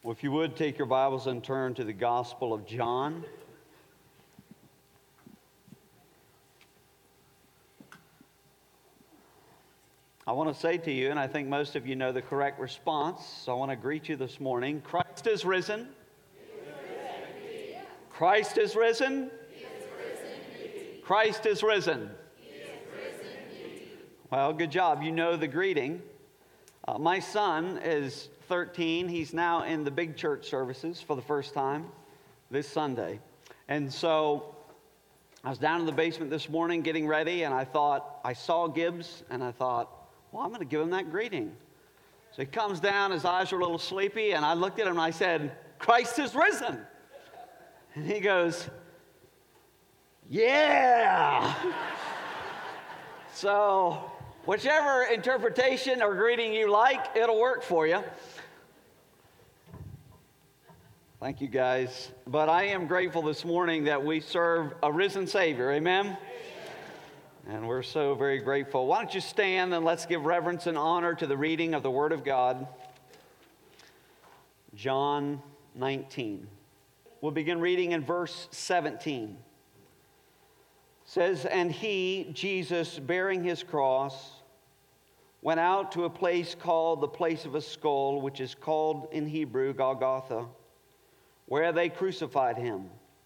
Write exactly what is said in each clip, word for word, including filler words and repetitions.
Well, if you would, take your Bibles and turn to the Gospel of John. I want to say to you, and I think most of you know the correct response, so I want to greet you this morning. Christ is risen. Christ is risen. Christ is risen. Well, good job. You know the greeting. Uh, my son is thirteen. He's now in the big church services for the first time this Sunday. And so I was down in the basement this morning getting ready, and I thought, I saw Gibbs, and I thought, well, I'm going to give him that greeting. So he comes down, his eyes were a little sleepy, and I looked at him and I said, Christ is risen. And he goes, yeah. So whichever interpretation or greeting you like, it'll work for you. Thank you, guys. But I am grateful this morning that we serve a risen Savior. Amen? Amen? And we're so very grateful. Why don't you stand and let's give reverence and honor to the reading of the Word of God. John nineteen. We'll begin reading in verse seventeen. It says, and he, Jesus, bearing his cross, went out to a place called the place of a skull, which is called in Hebrew Golgotha, where they crucified him.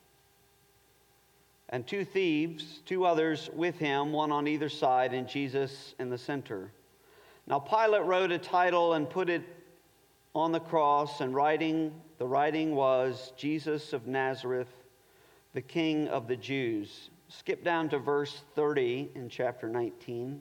And two thieves, two others with him, one on either side, and Jesus in the center. Now Pilate wrote a title and put it on the cross, and writing, the writing was, Jesus of Nazareth, the King of the Jews. Skip down to verse thirty in chapter nineteen.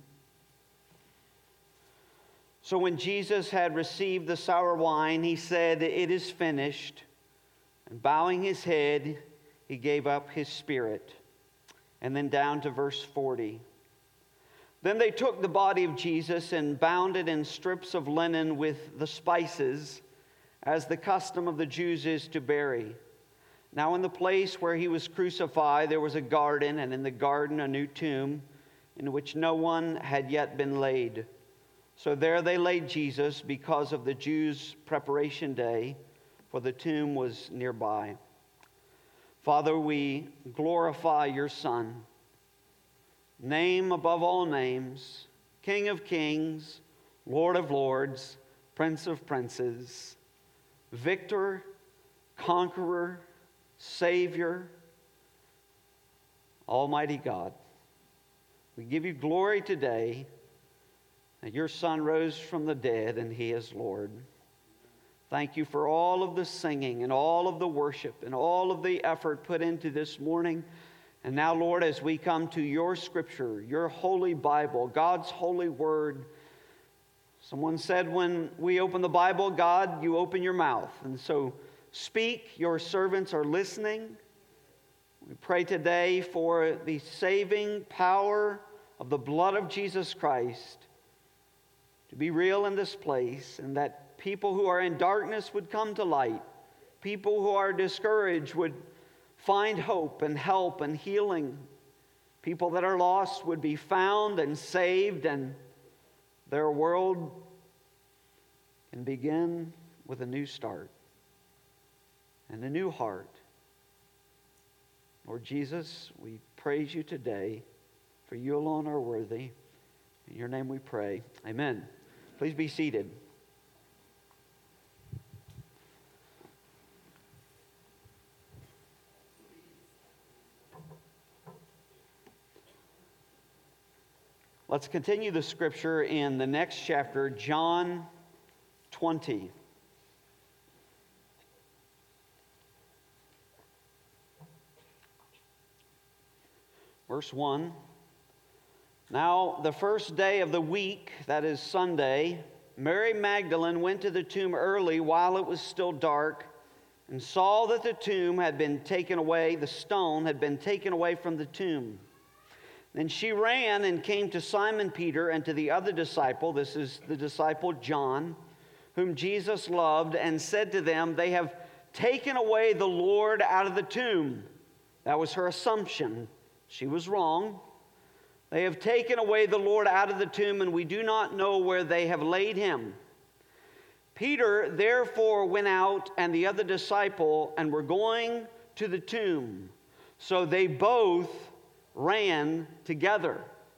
So when Jesus had received the sour wine, he said, it is finished. And bowing his head, he gave up his spirit. And then down to verse forty. Then they took the body of Jesus and bound it in strips of linen with the spices, as the custom of the Jews is to bury. Now in the place where he was crucified, there was a garden, and in the garden a new tomb, in which no one had yet been laid. So there they laid Jesus because of the Jews' preparation day, for the tomb was nearby. Father, we glorify your Son, name above all names, King of kings, Lord of lords, Prince of princes, Victor, Conqueror, Savior, Almighty God. We give you glory today that your Son rose from the dead and he is Lord. Thank you for all of the singing and all of the worship and all of the effort put into this morning. And now, Lord, as we come to your scripture, your holy Bible, God's holy word, someone said when we open the Bible, God, you open your mouth. And so speak, your servants are listening. We pray today for the saving power of the blood of Jesus Christ to be real in this place, and that people who are in darkness would come to light. People who are discouraged would find hope and help and healing. People that are lost would be found and saved, and their world can begin with a new start and a new heart. Lord Jesus, we praise you today, for you alone are worthy. In your name we pray. Amen. Please be seated. Let's continue the scripture in the next chapter, John twenty. Verse one. Now, the first day of the week, that is Sunday, Mary Magdalene went to the tomb early while it was still dark and saw that the tomb had been taken away, the stone had been taken away from the tomb. Then she ran and came to Simon Peter and to the other disciple, this is the disciple John, whom Jesus loved, and said to them, they have taken away the Lord out of the tomb. That was her assumption. She was wrong. They have taken away the Lord out of the tomb, and we do not know where they have laid him. Peter therefore went out, and the other disciple, and were going to the tomb. So they both ran together.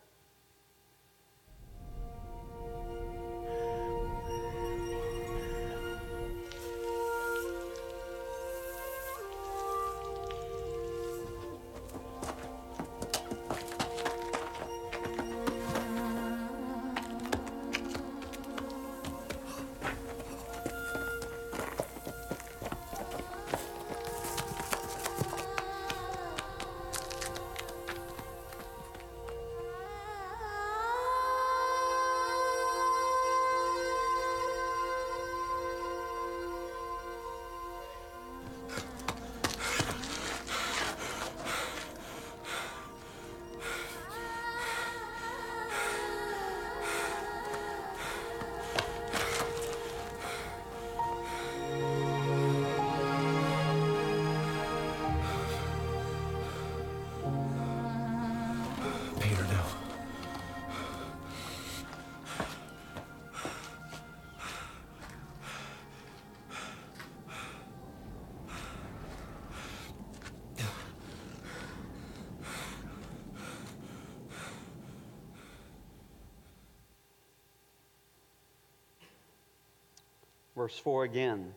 Verse four again.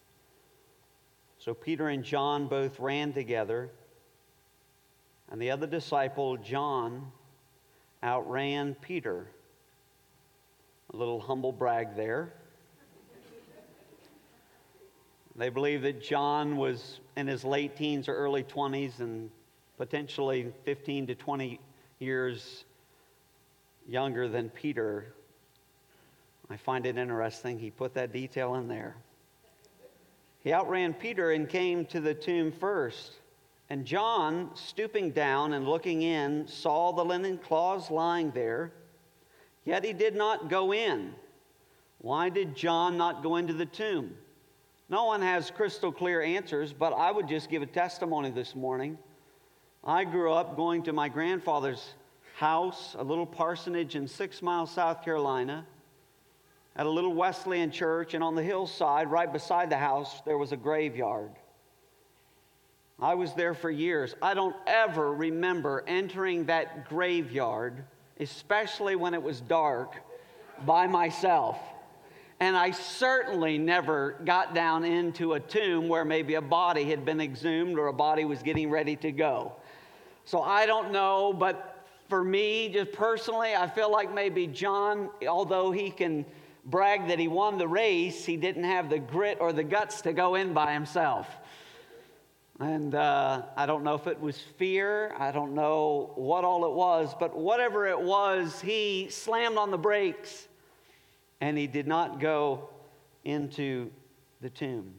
So Peter and John both ran together, and the other disciple, John, outran Peter. A little humble brag there. They believe that John was in his late teens or early twenties and potentially fifteen to twenty years younger than Peter. I find it interesting he put that detail in there. He outran Peter and came to the tomb first. And John, stooping down and looking in, saw the linen cloths lying there, yet he did not go in. Why did John not go into the tomb? No one has crystal clear answers, but I would just give a testimony this morning. I grew up going to my grandfather's house, a little parsonage in Six Mile, South Carolina, at a little Wesleyan church, and on the hillside, right beside the house, there was a graveyard. I was there for years. I don't ever remember entering that graveyard, especially when it was dark, by myself. And I certainly never got down into a tomb where maybe a body had been exhumed or a body was getting ready to go. So I don't know, but for me, just personally, I feel like maybe John, although he can brag that he won the race, he didn't have the grit or the guts to go in by himself. And uh, I don't know if it was fear. I don't know what all it was. But whatever it was, he slammed on the brakes and he did not go into the tomb.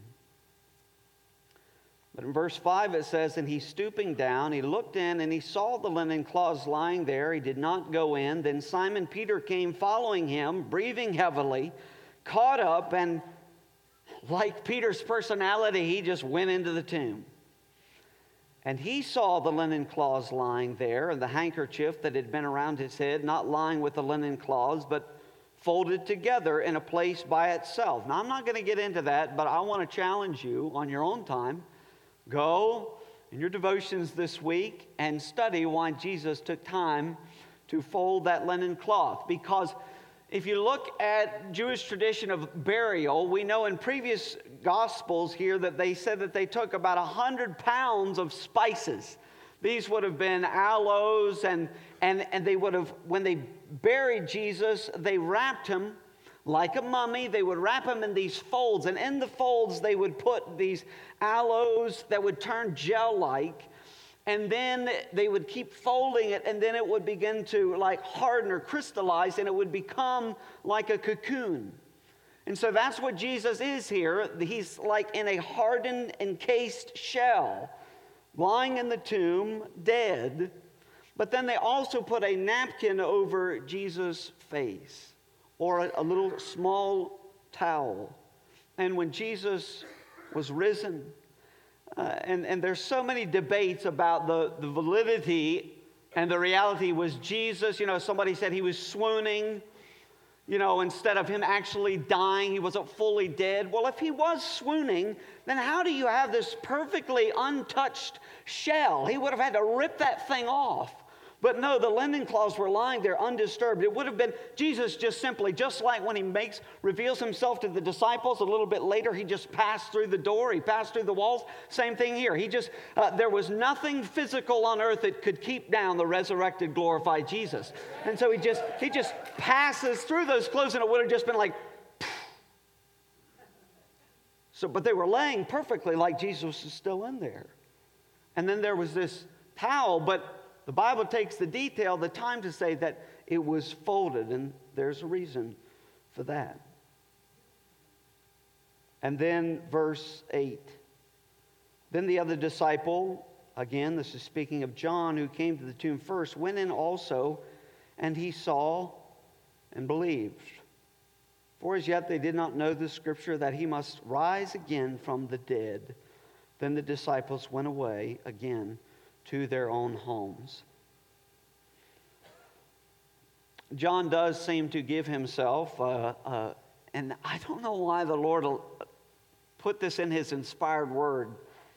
But in verse five it says, and he stooping down, he looked in and he saw the linen cloths lying there. He did not go in. Then Simon Peter came following him, breathing heavily, caught up, and like Peter's personality, he just went into the tomb. And he saw the linen cloths lying there, and the handkerchief that had been around his head, not lying with the linen cloths, but folded together in a place by itself. Now, I'm not going to get into that, but I want to challenge you on your own time. Go in your devotions this week and study why Jesus took time to fold that linen cloth. Because if you look at Jewish tradition of burial, we know in previous Gospels here that they said that they took about one hundred pounds of spices. These would have been aloes, and, and, and they would have, when they buried Jesus, they wrapped him like a mummy. They would wrap him in these folds, and in the folds they would put these aloes that would turn gel-like, and then they would keep folding it, and then it would begin to like harden or crystallize, and it would become like a cocoon. And so that's what Jesus is here. He's like in a hardened, encased shell, lying in the tomb, dead. But then they also put a napkin over Jesus' face, or a, a little small towel. And when Jesus was risen, uh, and, and there's so many debates about the, the validity and the reality. Was Jesus, you know, somebody said he was swooning. You know, instead of him actually dying, he wasn't fully dead. Well, if he was swooning, then how do you have this perfectly untouched shell? He would have had to rip that thing off. But no, the linen cloths were lying there undisturbed. It would have been Jesus just simply, just like when he makes, reveals himself to the disciples a little bit later, he just passed through the door, he passed through the walls. Same thing here. He just, uh, there was nothing physical on earth that could keep down the resurrected, glorified Jesus. And so he just, he just passes through those clothes, and it would have just been like, so, but they were laying perfectly like Jesus was still in there. And then there was this towel, but the Bible takes the detail, the time to say that it was folded, and there's a reason for that. And then verse eight. Then the other disciple, again, this is speaking of John, who came to the tomb first, went in also, and he saw and believed. For as yet they did not know the scripture that he must rise again from the dead. Then the disciples went away again to their own homes. John does seem to give himself, uh, uh, and I don't know why the Lord will put this in his inspired word.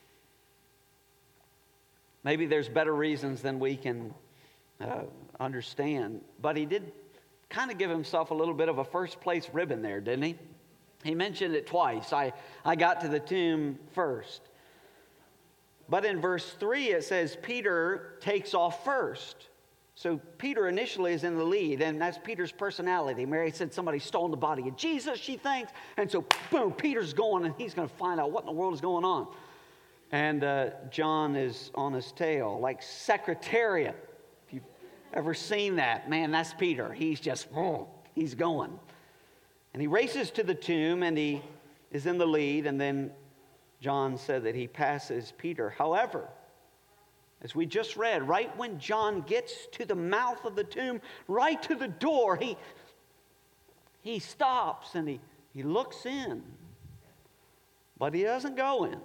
Maybe there's better reasons than we can uh, understand. But he did kind of give himself a little bit of a first place ribbon there, didn't he? He mentioned it twice. I, I got to the tomb first. But in verse three, it says Peter takes off first. So Peter initially is in the lead, and that's Peter's personality. Mary said somebody stole the body of Jesus, she thinks. And so, boom, Peter's going, and he's going to find out what in the world is going on. And uh, John is on his tail, like Secretariat. If you've ever seen that, man, that's Peter. He's just, oh, he's going. And he races to the tomb, and he is in the lead, and then John said that he passes Peter. However, as we just read, right when John gets to the mouth of the tomb, right to the door, he, he stops and he, he looks in. But he doesn't go in.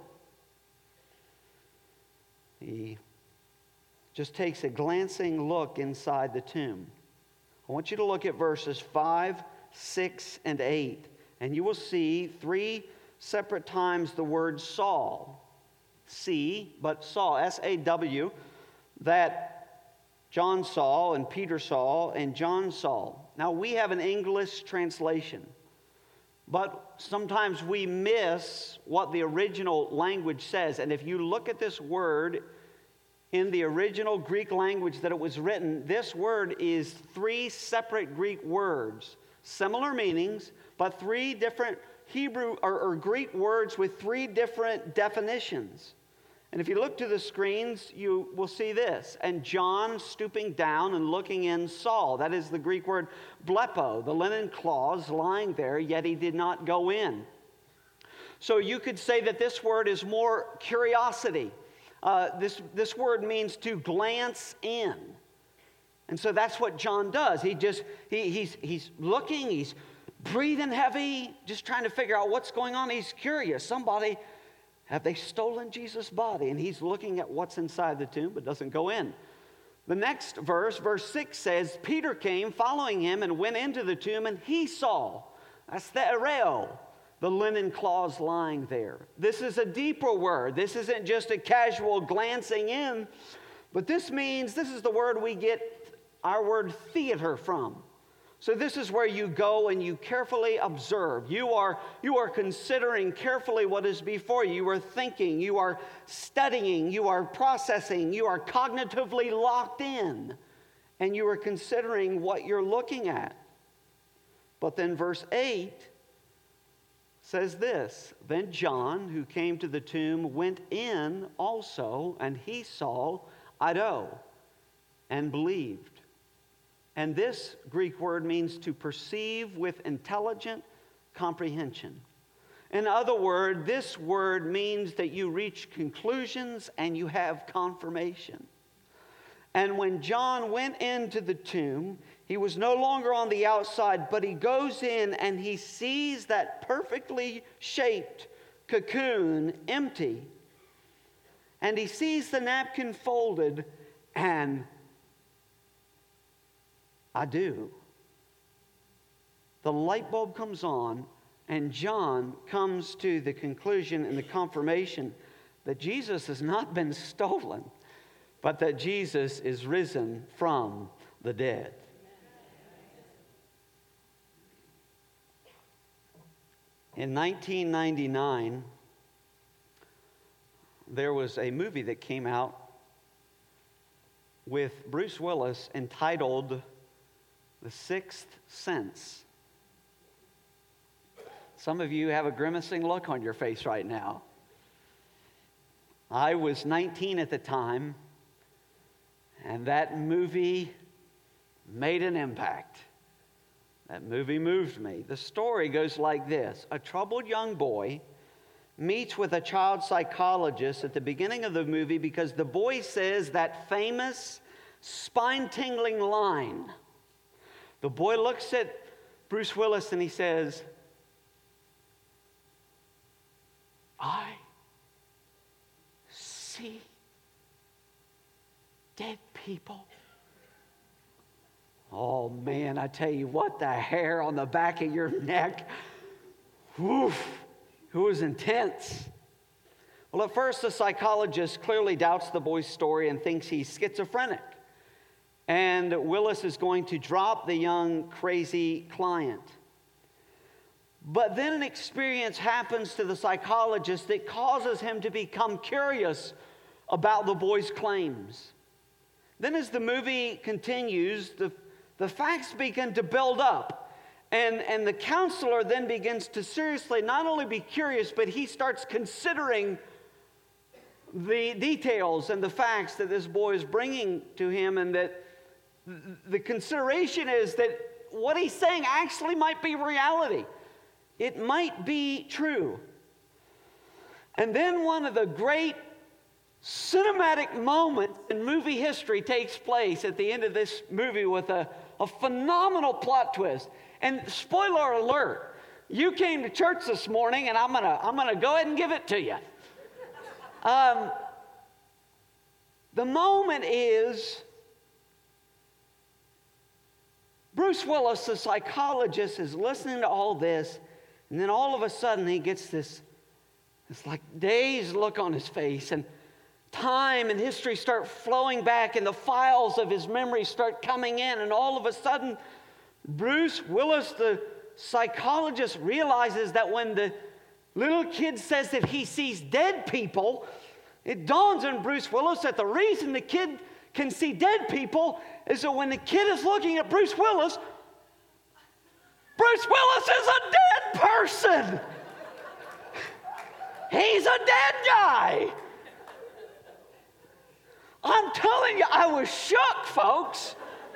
He just takes a glancing look inside the tomb. I want you to look at verses five, six, and eight. And you will see three separate times the word Saul. See, but saw, S A W, that John saw and Peter saw and John saw. Now we have an English translation, but sometimes we miss what the original language says. And if you look at this word in the original Greek language that it was written, this word is three separate Greek words, similar meanings, but three different Hebrew or, or Greek words with three different definitions. And if you look to the screens, you will see this. And John, stooping down and looking in, saw. That is the Greek word blepo, the linen cloths lying there, yet he did not go in. So you could say that this word is more curiosity. Uh, this, this word means to glance in. And so that's what John does. He just, he, he's, he's looking, he's breathing heavy, just trying to figure out what's going on. He's curious. Somebody, have they stolen Jesus' body? And he's looking at what's inside the tomb, but doesn't go in. The next verse, verse six says, Peter came following him and went into the tomb, and he saw, that's the ereo, the linen cloths lying there. This is a deeper word. This isn't just a casual glancing in, but this means, this is the word we get our word theater from. So this is where you go and you carefully observe. You are, you are considering carefully what is before you. You are thinking, you are studying, you are processing, you are cognitively locked in, and you are considering what you're looking at. But then verse eight says this, then John, who came to the tomb, went in also, and he saw Ido and believed. And this Greek word means to perceive with intelligent comprehension. In other words, this word means that you reach conclusions and you have confirmation. And when John went into the tomb, he was no longer on the outside, but he goes in and he sees that perfectly shaped cocoon empty. And he sees the napkin folded, and I do. the light bulb comes on, and John comes to the conclusion and the confirmation that Jesus has not been stolen, but that Jesus is risen from the dead. In nineteen ninety-nine, there was a movie that came out with Bruce Willis entitled The Sixth Sense. Some of you have a grimacing look on your face right now. I was nineteen at the time, and that movie made an impact. That movie moved me. The story goes like this. A troubled young boy meets with a child psychologist at the beginning of the movie because the boy says that famous, spine-tingling line. The boy looks at Bruce Willis and he says, "I see dead people." Oh man, I tell you what, the hair on the back of your neck, woof, it was intense. Well, at first, the psychologist clearly doubts the boy's story and thinks he's schizophrenic. And Willis is going to drop the young, crazy client. But then an experience happens to the psychologist that causes him to become curious about the boy's claims. Then as the movie continues, the, the facts begin to build up. And, and the counselor then begins to seriously not only be curious, but he starts considering the details and the facts that this boy is bringing to him, and that the consideration is that what he's saying actually might be reality. It might be true. And then one of the great cinematic moments in movie history takes place at the end of this movie with a, a phenomenal plot twist. And spoiler alert, you came to church this morning, and I'm gonna I'm gonna go ahead and give it to you. Um, the moment is Bruce Willis, the psychologist, is listening to all this, and then all of a sudden he gets this, this like dazed look on his face, and time and history start flowing back, and the files of his memory start coming in, and all of a sudden Bruce Willis, the psychologist, realizes that when the little kid says that he sees dead people, it dawns on Bruce Willis that the reason the kid can see dead people is that when the kid is looking at Bruce Willis, Bruce Willis is a dead person. He's a dead guy. I'm telling you, I was shook, folks.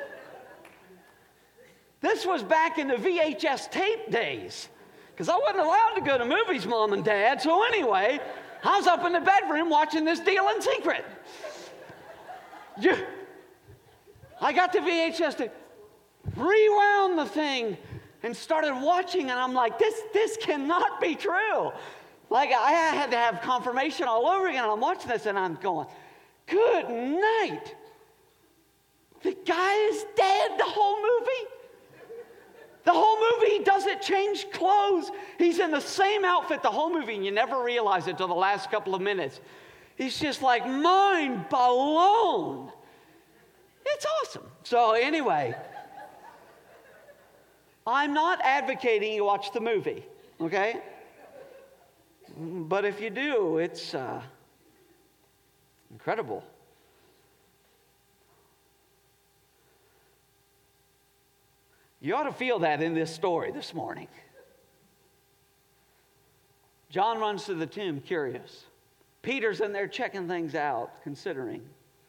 This was back in the V H S tape days, because I wasn't allowed to go to movies, Mom and Dad. So anyway, I was up in the bedroom watching this deal in secret. You, I got the V H S tape, rewound the thing, and started watching, and I'm like, this, this cannot be true. Like, I had to have confirmation all over again, and I'm watching this, and I'm going, good night. The guy is dead the whole movie. The whole movie, he doesn't change clothes. He's in the same outfit the whole movie, and you never realize it until the last couple of minutes. He's just like mind blown. It's awesome. So anyway, I'm not advocating you watch the movie, okay? But if you do, it's uh, incredible. You ought to feel that in this story this morning. John runs to the tomb curious. Peter's in there checking things out, considering.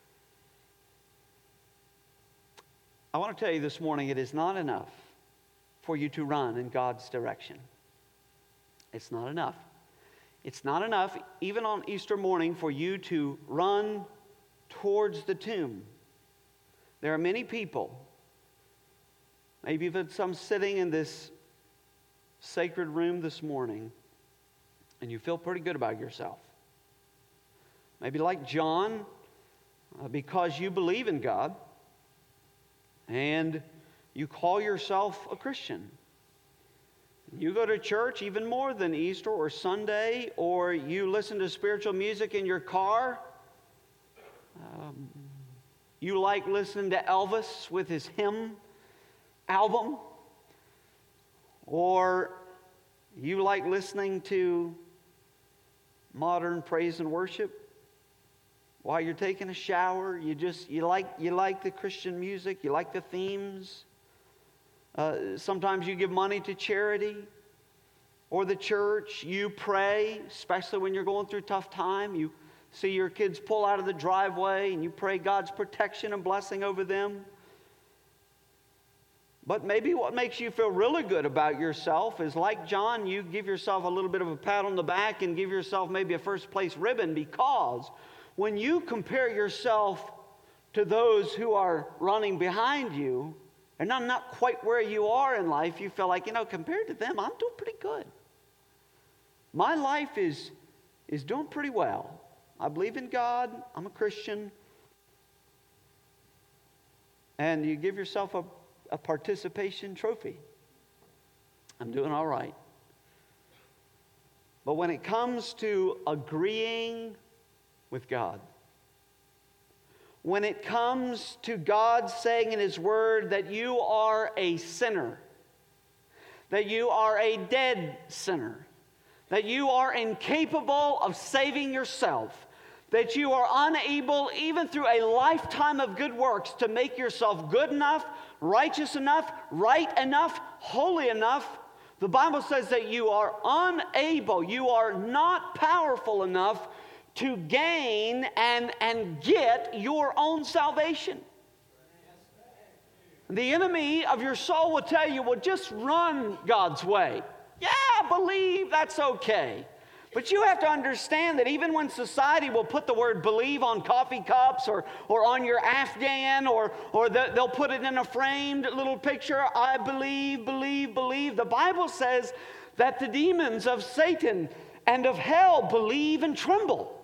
I want to tell you this morning, it is not enough for you to run in God's direction. It's not enough. It's not enough, even on Easter morning, for you to run towards the tomb. There are many people, maybe even some sitting in this sacred room this morning, and you feel pretty good about yourself. Maybe like John, uh, because you believe in God, and you call yourself a Christian. You go to church even more than Easter or Sunday, or you listen to spiritual music in your car. Um, you like listening to Elvis with his hymn album, or you like listening to modern praise and worship while you're taking a shower. You just you like you like the Christian music. You like the themes. Uh, sometimes you give money to charity or the church. You pray, especially when you're going through a tough time. You see your kids pull out of the driveway and you pray God's protection and blessing over them. But maybe what makes you feel really good about yourself is, like John, you give yourself a little bit of a pat on the back and give yourself maybe a first place ribbon, because when you compare yourself to those who are running behind you, and I'm not quite where you are in life, you feel like, you know, compared to them, I'm doing pretty good. My life is, is doing pretty well. I believe in God. I'm a Christian. And you give yourself a, a participation trophy. I'm doing all right. But when it comes to agreeing with God, when it comes to God saying in His Word that you are a sinner, that you are a dead sinner, that you are incapable of saving yourself, that you are unable, even through a lifetime of good works, to make yourself good enough, righteous enough, right enough, holy enough, the Bible says that you are unable, you are not powerful enough to gain and, and get your own salvation. The enemy of your soul will tell you, well, just run God's way. Yeah, believe, that's okay. But you have to understand that even when society will put the word believe on coffee cups or, or on your Afghan, or, or the, they'll put it in a framed little picture, I believe, believe, believe. The Bible says that the demons of Satan and of hell believe and tremble.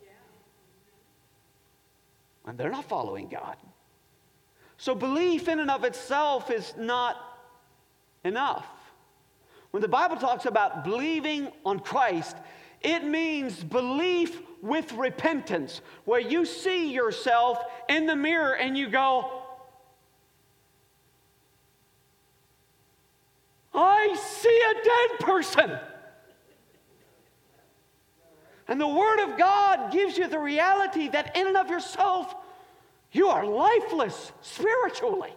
And they're not following God. So belief in and of itself is not enough. When the Bible talks about believing on Christ, it means belief with repentance, where you see yourself in the mirror and you go, I see a dead person. And the Word of God gives you the reality that in and of yourself, you are lifeless spiritually.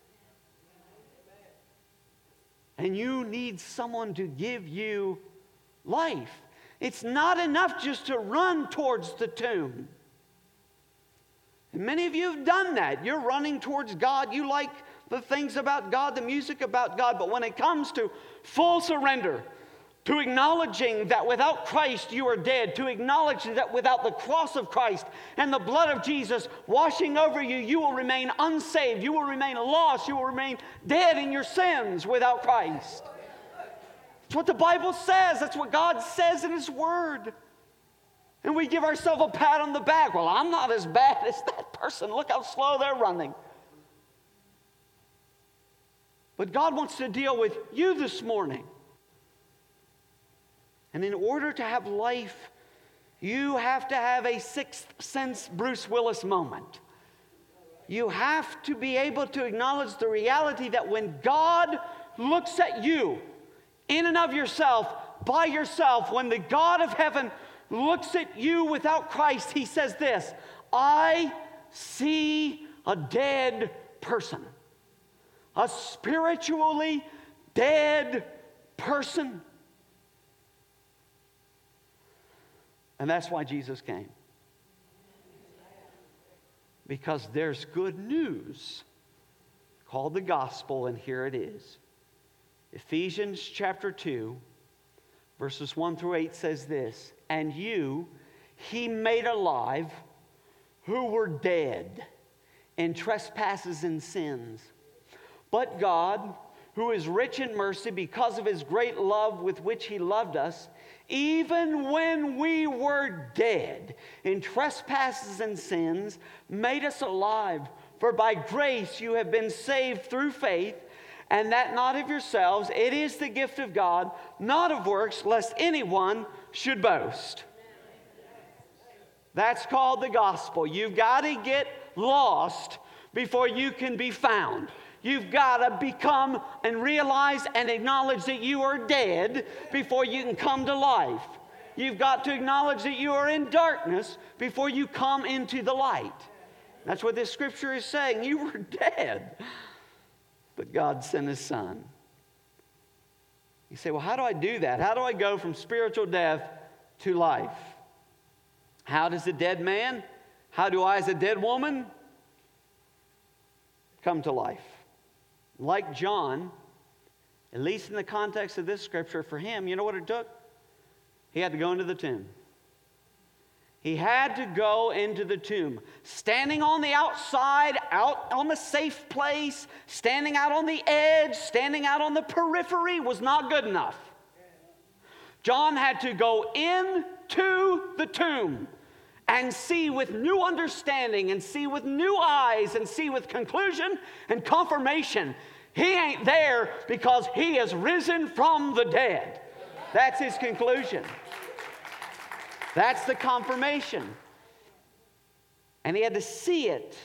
And you need someone to give you life. It's not enough just to run towards the tomb. And many of you have done that. You're running towards God. You like the things about God, the music about God. But when it comes to full surrender, to acknowledging that without Christ you are dead, to acknowledge that without the cross of Christ and the blood of Jesus washing over you, you will remain unsaved, you will remain lost, you will remain dead in your sins without Christ. That's what the Bible says. That's what God says in His Word. And we give ourselves a pat on the back. Well, I'm not as bad as that person. Look how slow they're running. But God wants to deal with you this morning. And in order to have life, you have to have a sixth sense Bruce Willis moment. You have to be able to acknowledge the reality that when God looks at you, in and of yourself, by yourself, when the God of heaven looks at you without Christ, He says this, I see a dead person. A spiritually dead person. And that's why Jesus came. Because there's good news called the gospel, and here it is. Ephesians chapter two, verses one through eight says this, and you He made alive who were dead in trespasses and sins. But God, who is rich in mercy because of His great love with which He loved us, even when we were dead in trespasses and sins, made us alive. For by grace you have been saved through faith, and that not of yourselves. It is the gift of God, not of works, lest anyone should boast. That's called the gospel. You've got to get lost before you can be found. You've got to become and realize and acknowledge that you are dead before you can come to life. You've got to acknowledge that you are in darkness before you come into the light. That's what this scripture is saying. You were dead, but God sent His Son. You say, well, how do I do that? How do I go from spiritual death to life? How does a dead man, how do I as a dead woman come to life? Like John, at least in the context of this scripture, for him, you know what it took? He had to go into the tomb. He had to go into the tomb. Standing on the outside, out on the safe place, standing out on the edge, standing out on the periphery was not good enough. John had to go into the tomb and see with new understanding and see with new eyes and see with conclusion and confirmation. He ain't there because He is risen from the dead. That's his conclusion. That's the confirmation. And he had to see it.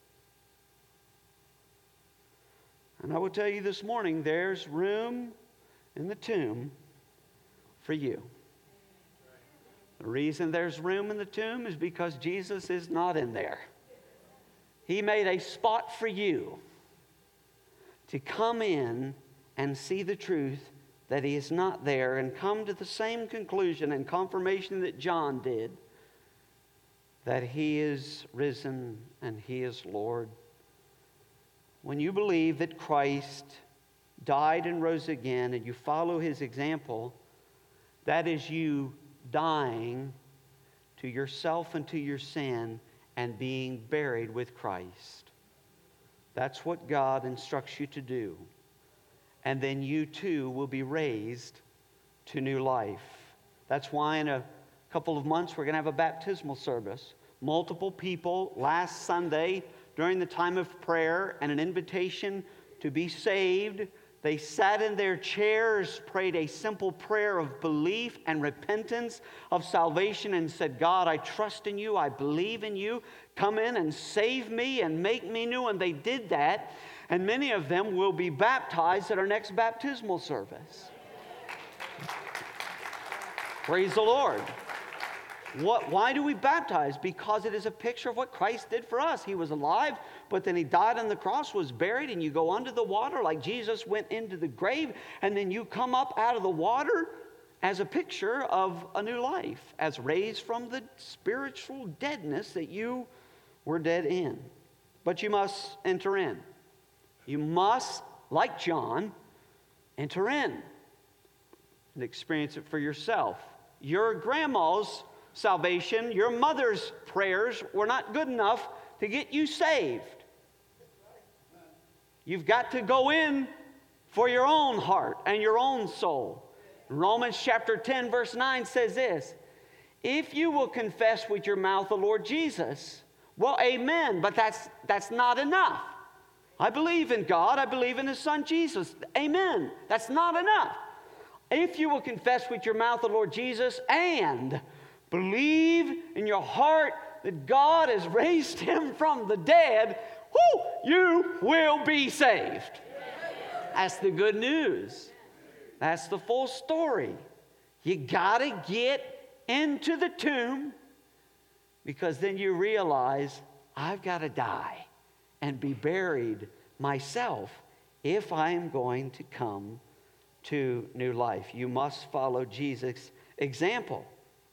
And I will tell you this morning, there's room in the tomb for you. The reason there's room in the tomb is because Jesus is not in there. He made a spot for you to come in and see the truth that He is not there and come to the same conclusion and confirmation that John did, that He is risen and He is Lord. When you believe that Christ died and rose again and you follow His example, that is you dying to yourself and to your sin and being buried with Christ. That's what God instructs you to do. And then you too will be raised to new life. That's why in a couple of months we're going to have a baptismal service. Multiple people last Sunday during the time of prayer and an invitation to be saved. They sat in their chairs, prayed a simple prayer of belief and repentance of salvation and said, God, I trust in You. I believe in You. Come in and save me and make me new. And they did that. And many of them will be baptized at our next baptismal service. Praise the Lord. What, why do we baptize? Because it is a picture of what Christ did for us. He was alive, but then He died on the cross, was buried, and you go under the water like Jesus went into the grave, and then you come up out of the water as a picture of a new life, as raised from the spiritual deadness that you were dead in. But you must enter in. You must, like John, enter in and experience it for yourself. Your grandma's salvation, your mother's prayers were not good enough to get you saved. You've got to go in for your own heart and your own soul. Romans chapter ten verse nine says this, if you will confess with your mouth the Lord Jesus, well, amen, but that's that's not enough. I believe in God. I believe in His Son Jesus. Amen. That's not enough. If you will confess with your mouth the Lord Jesus and believe in your heart that God has raised Him from the dead, whoo, you will be saved. That's the good news. That's the full story. You got to get into the tomb because then you realize I've got to die and be buried myself if I am going to come to new life. You must follow Jesus' example.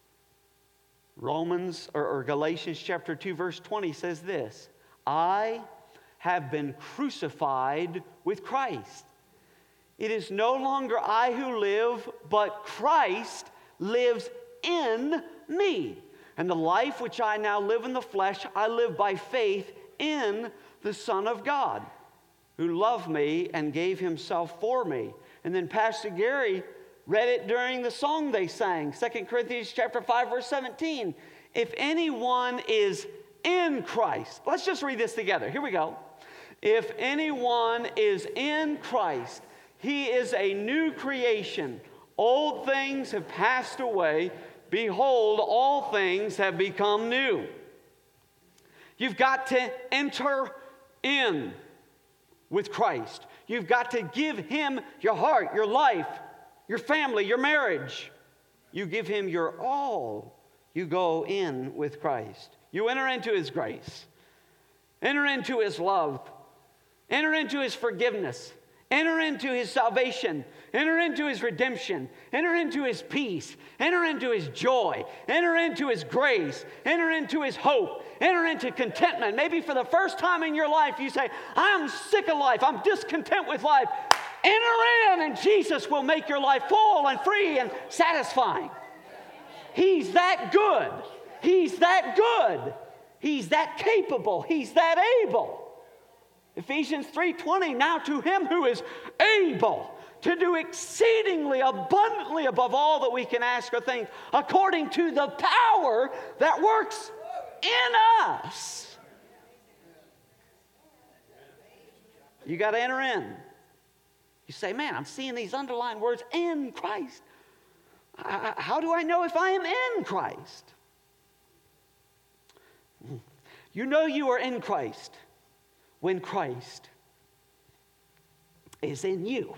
Romans or, or Galatians chapter two verse twenty says this, I have been crucified with Christ. It is no longer I who live, but Christ lives in me. And the life which I now live in the flesh, I live by faith in the Son of God, who loved me and gave Himself for me. And then Pastor Gary read it during the song they sang, Second Corinthians chapter five, verse seventeen. If anyone is in Christ, let's just read this together. Here we go. If anyone is in Christ, he is a new creation. Old things have passed away. Behold, all things have become new. You've got to enter in with Christ. You've got to give him your heart, your life, your family, your marriage. You give him your all. You go in with Christ. You enter into his grace. Enter into his love. Enter into his forgiveness. Enter into his salvation. Enter into his redemption. Enter into his peace. Enter into his joy. Enter into his grace. Enter into his hope. Enter into contentment. Maybe for the first time in your life you say, I'm sick of life. I'm discontent with life. Enter in and Jesus will make your life full and free and satisfying. He's that good. He's that good. He's that capable. He's that able. Ephesians three twenty, now to him who is able to do exceedingly abundantly above all that we can ask or think, according to the power that works in us. You got to enter in. You say, man, I'm seeing these underlined words, in Christ. I, I, how do I know if I am in Christ? You know you are in Christ when Christ is in you.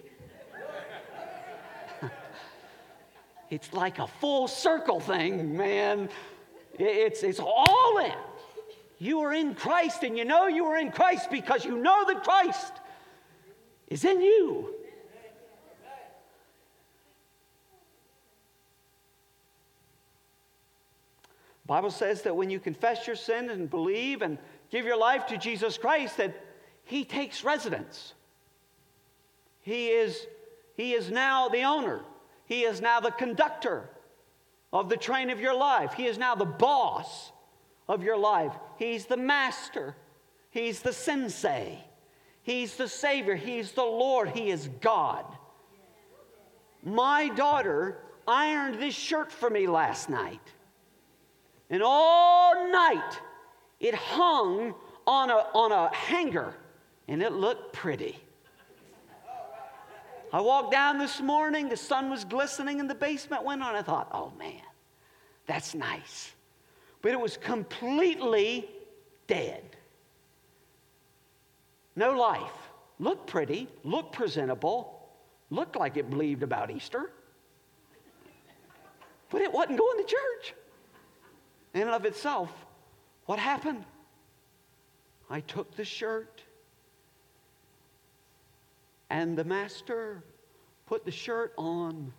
It's like a full circle thing, man. It's, it's all in. You are in Christ, and you know you are in Christ because you know that Christ is in you. The Bible says that when you confess your sin and believe and give your life to Jesus Christ, that he takes residence. He is, he is now the owner. He is now the conductor of the train of your life. He is now the boss of your life. He's the master. He's the sensei. He's the Savior. He's the Lord. He is God. My daughter ironed this shirt for me last night. And all night it hung on a, on a hanger, and it looked pretty. I walked down this morning, the sun was glistening in the basement window, and I thought, oh man, that's nice. But it was completely dead. No life. Looked pretty, looked presentable, looked like it believed about Easter. But it wasn't going to church. In and of itself, what happened? I took the shirt, and the master put the shirt on.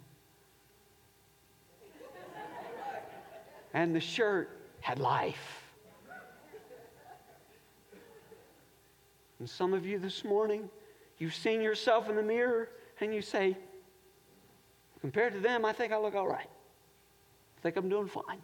And the shirt had life. And some of you this morning, you've seen yourself in the mirror, and you say, compared to them, I think I look all right. I think I'm doing fine.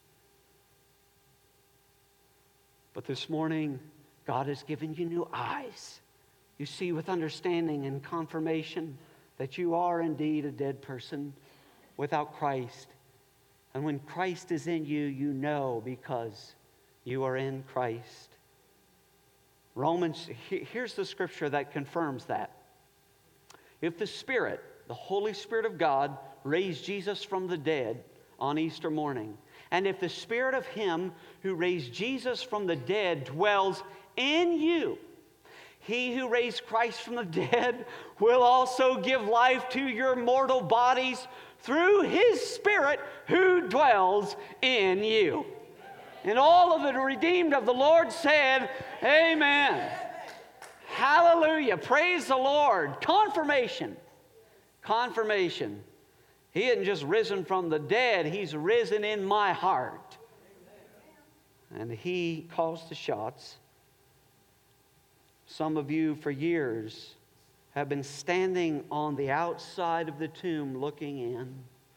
But this morning, God has given you new eyes. You see with understanding and confirmation that you are indeed a dead person without Christ. And when Christ is in you, you know because you are in Christ. Romans, here's the scripture that confirms that. If the Spirit, the Holy Spirit of God, raised Jesus from the dead on Easter morning, and if the Spirit of Him who raised Jesus from the dead dwells in you, He who raised Christ from the dead will also give life to your mortal bodies through His Spirit who dwells in you. And all of the redeemed of the Lord said, amen. Hallelujah. Praise the Lord. Confirmation. Confirmation. He isn't just risen from the dead. He's risen in my heart. And He calls the shots. Some of you for years have been standing on the outside of the tomb looking in.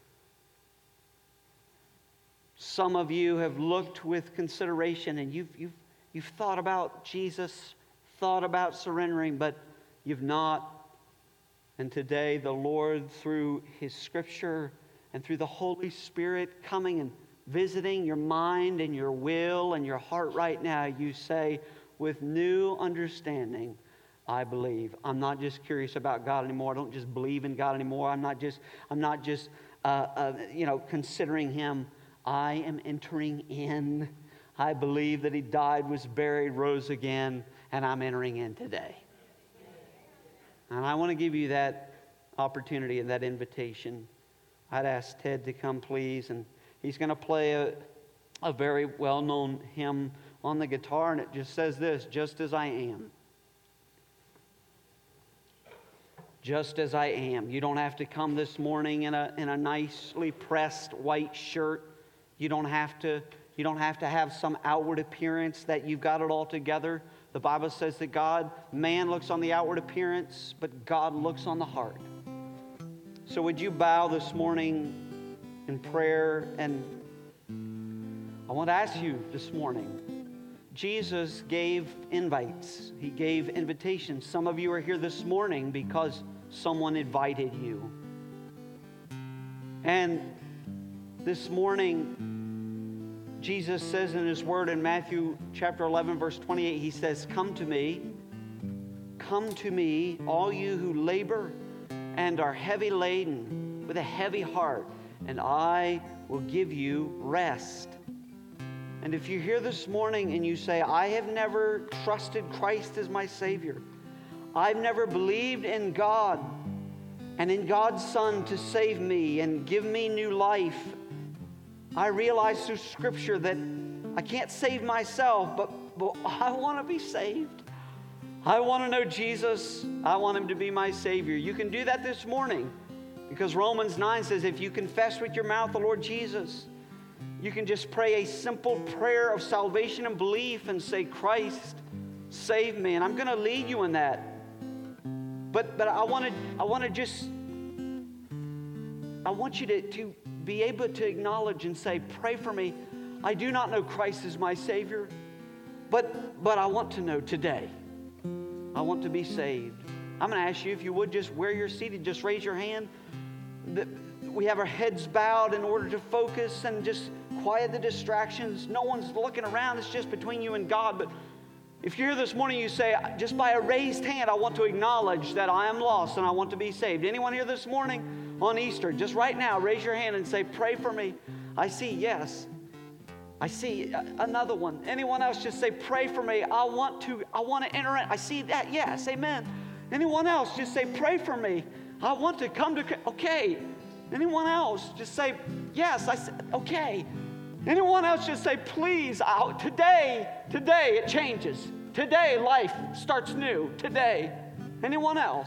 Some of you have looked with consideration and you've, you've, you've thought about Jesus, thought about surrendering, but you've not. And today the Lord, through His Scripture and through the Holy Spirit coming and visiting your mind and your will and your heart right now, you say with new understanding, I believe. I'm not just curious about God anymore. I don't just believe in God anymore. I'm not just, I'm not just uh, uh, you know, considering Him. I am entering in. I believe that He died, was buried, rose again, and I'm entering in today. And I want to give you that opportunity and that invitation. I'd ask Ted to come, please, and he's going to play a, a very well-known hymn on the guitar, and it just says this: just as I am. Just as I am. You don't have to come this morning in a in a nicely pressed white shirt. You don't have to you don't have to have some outward appearance that you've got it all together. The Bible says that God, man looks on the outward appearance, but God looks on the heart. So would you bow this morning in prayer? And I want to ask you this morning, Jesus gave invites. He gave invitations. Some of you are here this morning because someone invited you. And this morning, Jesus says in His Word in Matthew chapter eleven, verse twenty-eight, He says, "Come to me, come to me, all you who labor and are heavy laden with a heavy heart, and I will give you rest." And if you're here this morning and you say, "I have never trusted Christ as my Savior. I've never believed in God and in God's Son to save me and give me new life. I realize through Scripture that I can't save myself, but, but I want to be saved. I want to know Jesus. I want Him to be my Savior." You can do that this morning because Romans nine says if you confess with your mouth the Lord Jesus, you can just pray a simple prayer of salvation and belief and say, "Christ, save me." And I'm going to lead you in that. But but I want to I want to just I want you to, to be able to acknowledge and say, "Pray for me. I do not know Christ as my Savior, but but I want to know today. I want to be saved." I'm going to ask you, if you would, just where you're seated, just raise your hand. We have our heads bowed in order to focus and just quiet the distractions. No one's looking around. It's just between you and God. But if you're here this morning, you say, just by a raised hand, I want to acknowledge that I am lost and I want to be saved. Anyone here this morning on Easter, just right now, raise your hand and say, "Pray for me." I see yes. I see another one. Anyone else, just say, "Pray for me. I want to, I want to enter in." I see that. Yes, amen. Anyone else, just say, "Pray for me. I want to come to." Okay. Anyone else, just say, "Yes." I said, okay. Anyone else, just say, "Please, I'll, today, today it changes. Today life starts new. Today." Anyone else?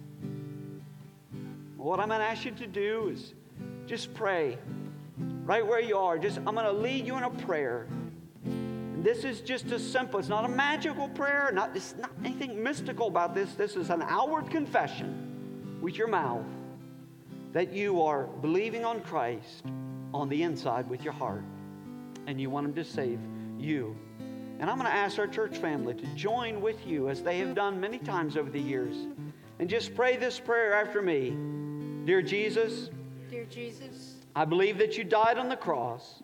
What I'm going to ask you to do is just pray right where you are. Just I'm going to lead you in a prayer. And this is just as simple. It's not a magical prayer. Not, it's not anything mystical about this. This is an outward confession with your mouth that you are believing on Christ on the inside with your heart, and you want Him to save you. And I'm going to ask our church family to join with you as they have done many times over the years, and just pray this prayer after me. Dear Jesus, Dear Jesus, I believe that you died on the cross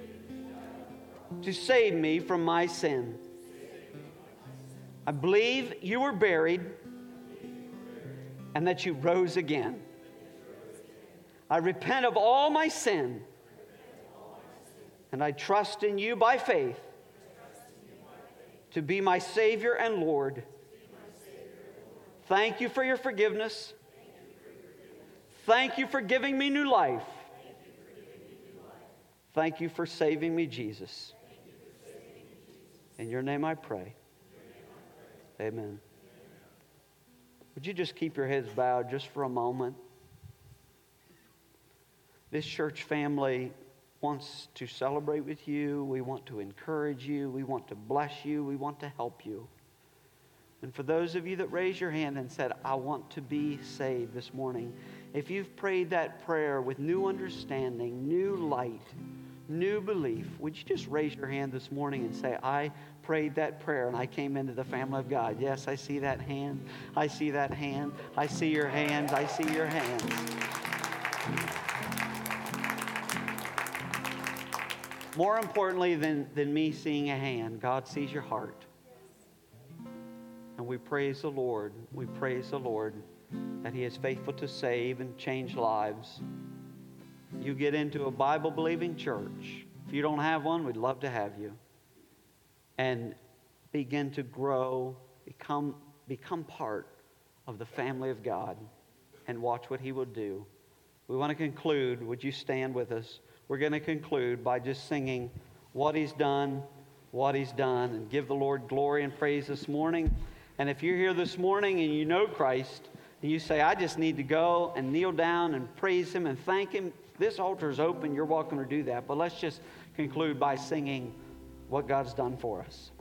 to save me from my sin. I believe you were buried and that you rose again. I repent of all my sin, and I trust in you by faith to be my Savior and Lord. Thank you for your forgiveness. Thank you for giving me new life. Thank you for saving me, Jesus. In your name I pray. Amen. Would you just keep your heads bowed just for a moment? This church family wants to celebrate with you. We want to encourage you. We want to bless you. We want to help you. And for those of you that raised your hand and said, "I want to be saved this morning," if you've prayed that prayer with new understanding, new light, new belief, would you just raise your hand this morning and say, "I prayed that prayer and I came into the family of God"? Yes, I see that hand. I see that hand. I see your hands. I see your hands. More importantly than, than me seeing a hand, God sees your heart. And we praise the Lord. We praise the Lord that He is faithful to save and change lives. You get into a Bible-believing church. If you don't have one, we'd love to have you. And begin to grow, become, become part of the family of God, and watch what He will do. We want to conclude. Would you stand with us? We're going to conclude by just singing what He's done, what He's done, and give the Lord glory and praise this morning. And if you're here this morning and you know Christ, and you say, I just need to go and kneel down and praise Him and thank Him, this altar is open. You're welcome to do that. But let's just conclude by singing what God's done for us.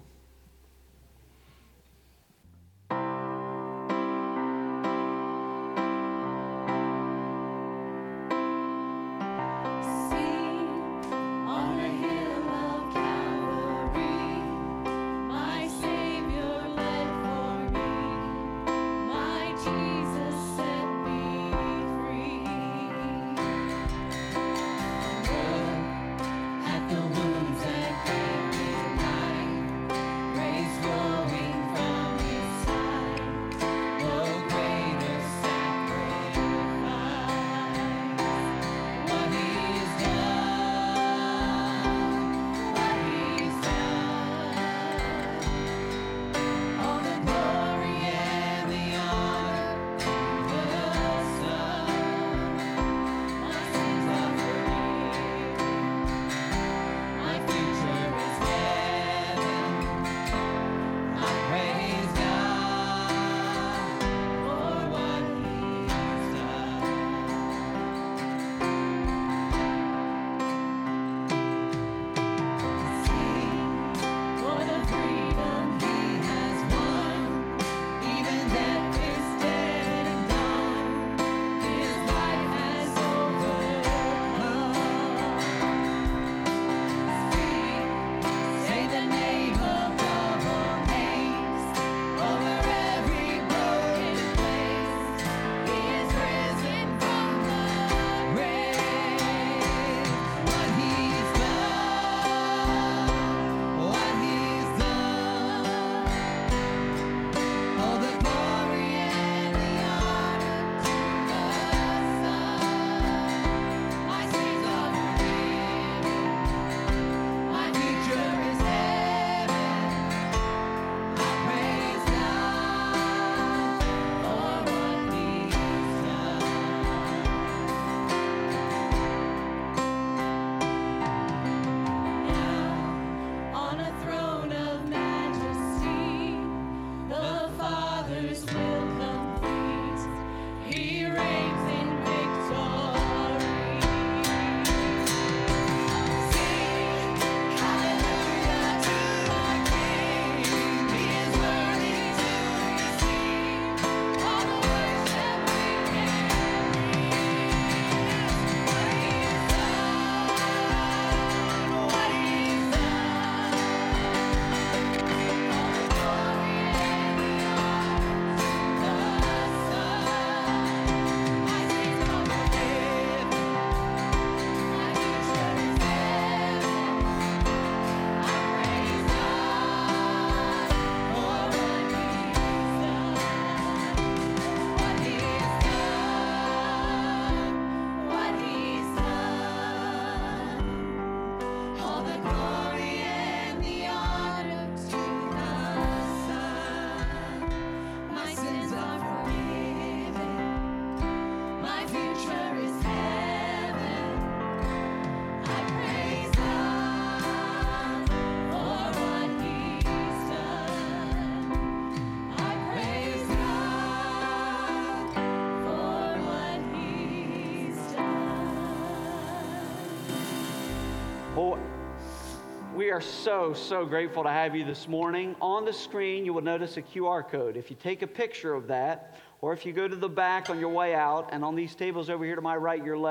We are so, so grateful to have you this morning. On the screen, you will notice a Q R code. If you take a picture of that, or if you go to the back on your way out, and on these tables over here to my right, your left,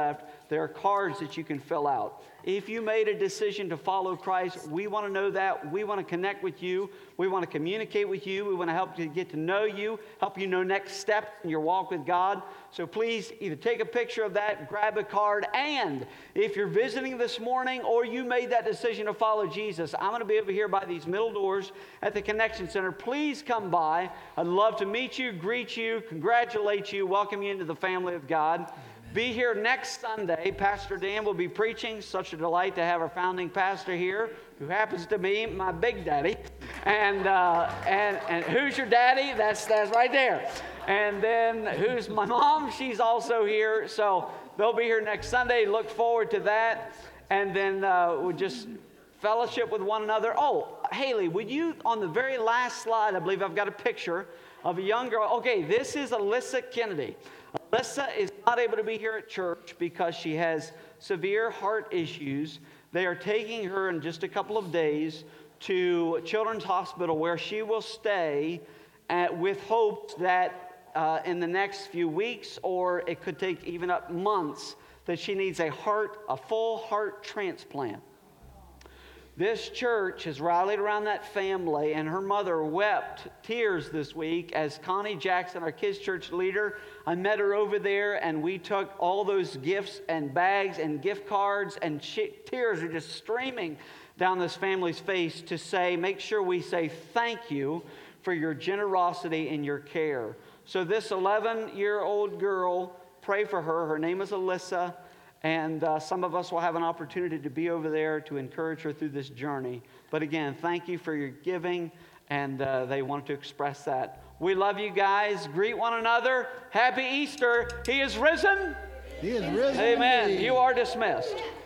There are cards that you can fill out. If you made a decision to follow Christ, we want to know that. We want to connect with you. We want to communicate with you. We want to help you get to know you, help you know next steps in your walk with God. So please either take a picture of that, grab a card, and if you're visiting this morning or you made that decision to follow Jesus, I'm going to be over here by these middle doors at the Connection Center. Please come by. I'd love to meet you, greet you, congratulate you, welcome you into the family of God. Be here next Sunday. Pastor Dan will be preaching. Such a delight to have our founding pastor here, who happens to be my big daddy. And uh, and and who's your daddy? That's that's right there. And then who's my mom? She's also here. So they'll be here next Sunday. Look forward to that. And then uh, we'll just fellowship with one another. Oh, Haley, would you, on the very last slide, I believe I've got a picture of a young girl. Okay, this is Alyssa Kennedy. Alyssa is not able to be here at church because she has severe heart issues. They are taking her in just a couple of days to Children's Hospital, where she will stay at, with hopes that uh, in the next few weeks, or it could take even up months, that she needs a heart, a full heart transplant. This church has rallied around that family, and her mother wept tears this week as Connie Jackson, our kids' church leader, I met her over there, and we took all those gifts and bags and gift cards, and she, tears are just streaming down this family's face to say, make sure we say thank you for your generosity and your care. So this eleven-year-old girl, pray for her. Her name is Alyssa. And uh, some of us will have an opportunity to be over there to encourage her through this journey. But again, thank you for your giving, and uh, they wanted to express that. We love you guys. Greet one another. Happy Easter. He is risen. He is risen. Amen. You are dismissed.